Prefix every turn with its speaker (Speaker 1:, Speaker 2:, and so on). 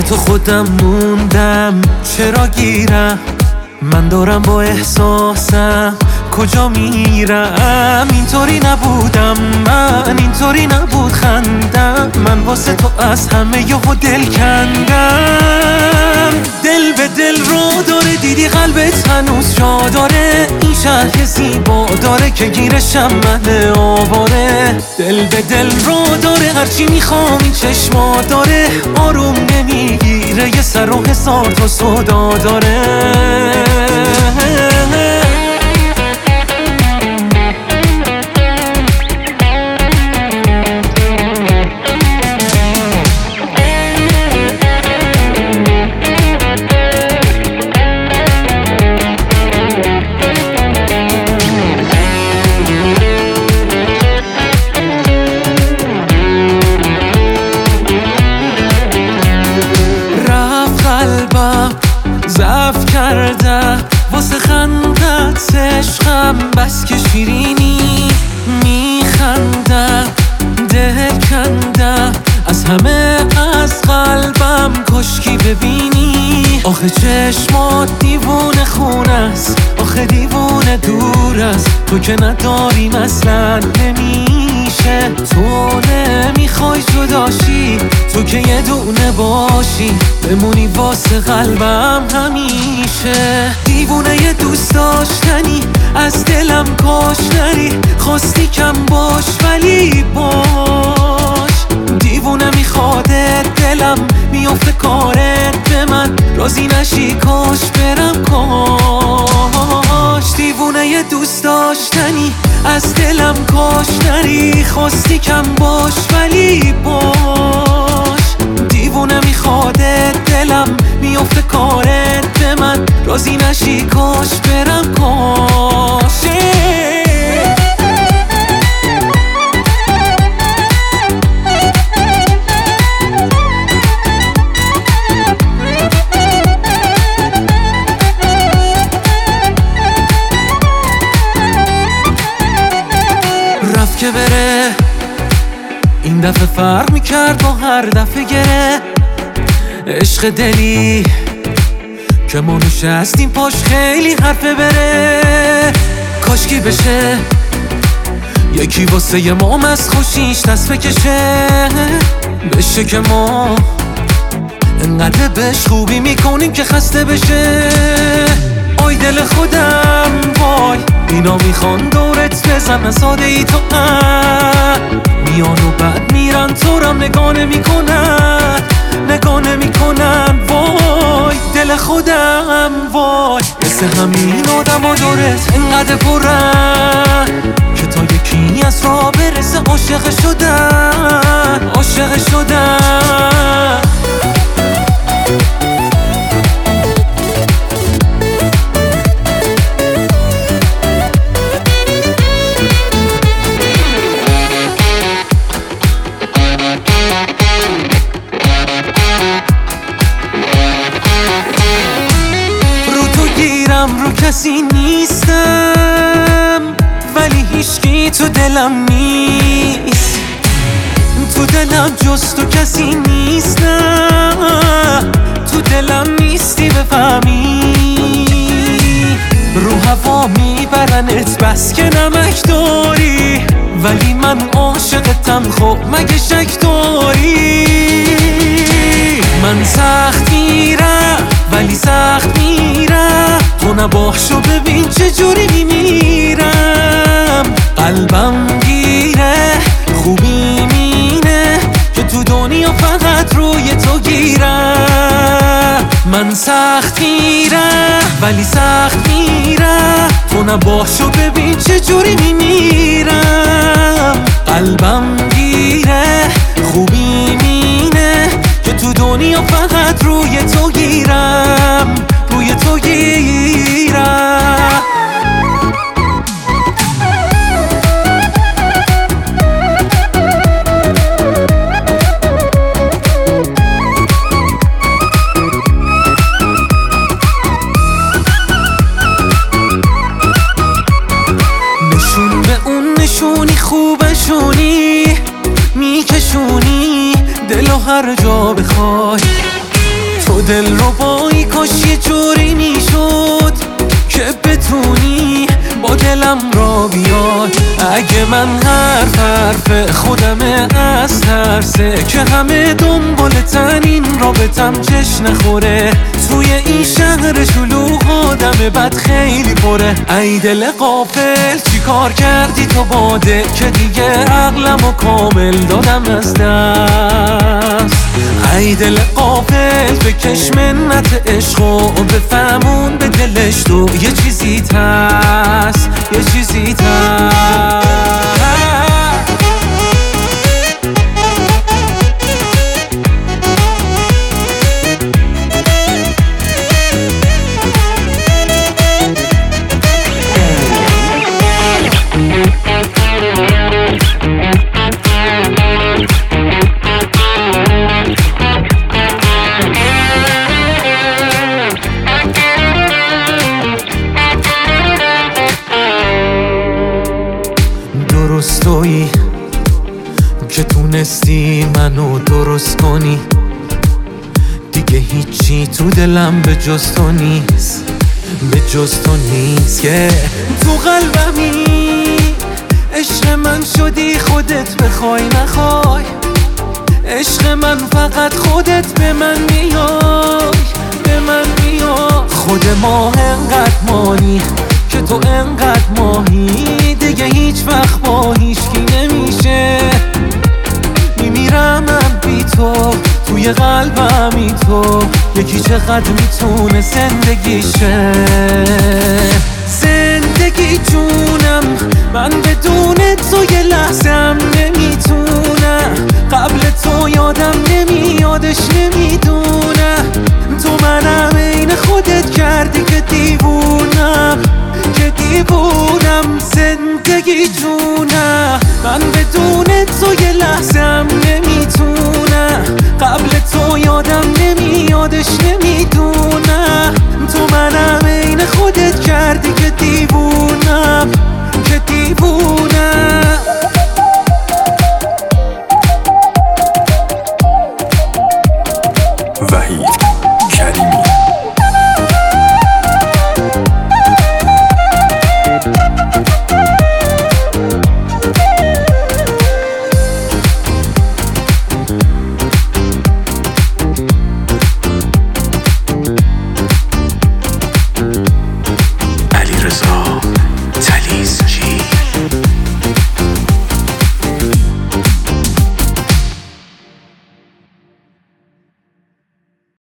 Speaker 1: تو خودم موندم، چرا گیرم؟ من دارم با احساسم کجا میرم؟ اینطوری نبودم من، اینطوری نبود خندم، من واسه تو از همه یهو دل کندم. دل به دل رو داره، دیدی قلبت هنوز جا داره، این شهر زیبا داره که گیرشم من آواره. دل به دل رو داره، هرچی میخوام این چشما داره، آروم نمیگیره، یه سر و هزار تا صدا داره. ضعف کرده واسه خندت عشقم، بس که شیرینی میخنده، دل کنده از همه از قلبم، کشکی ببینی. آخه چشمات دیوونه خونه است، آخه دیوونه دور است، تو که نداریم اصلا نمیشه. تو نمیخوای جداشی، تو که یه دونه باشی، بمونی واسه قلبم همیشه. دیوونه یه دوست داشتنی، از دلم کاش نری، خواستی کم باش ولی باش. دیوونه میخوادت دلم، میافته کارت به من، راضی نشی کاش برم کاش. دیوونه یه دوست داشتنی، از دلم کاش نری، خواستی کم باش ولی باش. دیوونه میخوادت دلم، میافته کارت به من، راضی نشی کاش برم کاش. که بره این دفعه فرق میکرد با هر دفعه گره. عشق دلی که ما نشستیم پاش خیلی حرفه بره. کاشکی بشه یکی واسه یه مام از خوشیش دست بکشه، بشه که ما انقدر بهش خوبی میکنیم که خسته بشه. آی دل خودم وای، اینا میخوان دورت بزنن ساده ای تو میان و بعد میرن، تو رم نگاه نمیکنن، نگاه نمیکنن. وای دل خودم وای، مثل همین آدم ها دورت انقدر پرن که تا یکی از راه برسه عاشق شدن، عاشق شدن. رو کسی نیستم ولی هیچکی تو دلم نیست، تو دلم جز تو کسی نیست، نه تو دلم نیستی بفهمی. رو هوا میبرنت بس که نمک داری، ولی من عاشقتم خب مگه شک داری؟ من سخت میرم ولی سخت میرم، تو نباشو ببین چجوری میمیرم. قلبم گیره خوبی مینه که تو دنیا فقط روی تو گیرم. من سخت میرم ولی سخت میرم، تو نباشو ببین چجوری میمیرم. قلبم گیره خوبی مینه که تو دنیا فقط روی تو گیرم، روی تو گیرم. نشون به اون نشونی خوبشونی، میکشونی دلو هر جا بخوای. تو دل رو بایی کاش یه جوری میشد که بتونی با دلم را بیاد. اگه من حرف خودم از ترسه که همه دنبالتن این رابطم چش نخوره. توی این شهر شلوغ آدم بد خیلی پره. ای دل غافل چی کار کردی تو باده که دیگه عقلمو کامل دادم از دست. ای دل غافل بکش منت عشق و بفهمون به دلش تو یه چیزی هست، یه چیزی هست. درستویی که تونستی منو درست کنی. دیگه هیچی تو دلم به جز تو نیست، به جز تو نیست. که تو قلبمی عشق من شدی خودت بخوای نخوای. عشق من فقط خودت به من میای، به من میای. خود ما انقدر مانی که تو انقدر ماهی. دیگه هیچ وقت با هیچکی نمیشه. میمیرم من بی تو، توی قلبمی تو. یکی چقدر میتونه زندگیشه. زندگی جونم من بدون تو یه لحظم نمیتونم. قبل تو یادم نمیادش نمیدونم. تو منم عین خودت کردی که دیوونم، که دیوونم. زندگی جونم من بدون تو یه لحظه